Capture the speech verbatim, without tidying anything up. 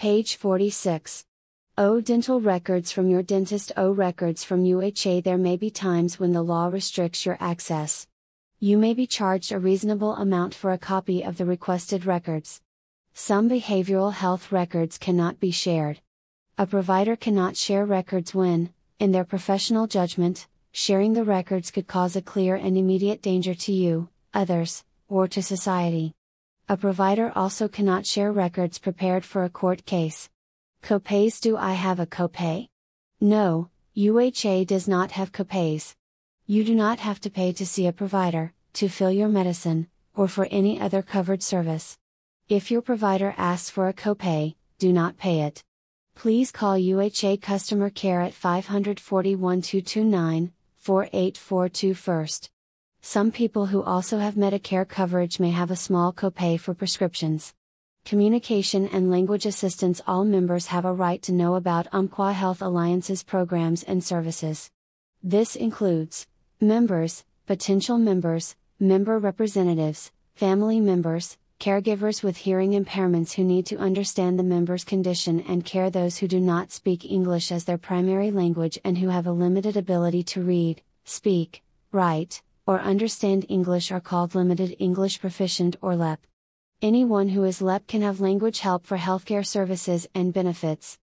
Page forty-six. O dental records from your dentist. O records from U H A. There may be times when the law restricts your access. You may be charged a reasonable amount for a copy of the requested records. Some behavioral health records cannot be shared. A provider cannot share records when, in their professional judgment, sharing the records could cause a clear and immediate danger to you, others, or to society. A provider also cannot share records prepared for a court case. Copays. Do I have a copay? No, U H A does not have copays. You do not have to pay to see a provider, to fill your medicine, or for any other covered service. If your provider asks for a copay, do not pay it. Please call U H A customer care at five four one, two two nine, four eight four two first. Some people who also have Medicare coverage may have a small copay for prescriptions. Communication and language assistance. All members have a right to know about Umpqua Health Alliance's programs and services. This includes members, potential members, member representatives, family members, caregivers with hearing impairments who need to understand the member's condition and care, those who do not speak English as their primary language and who have a limited ability to read, speak, write, or understand English are called limited English proficient or L E P. Anyone who is L E P can have language help for healthcare services and benefits.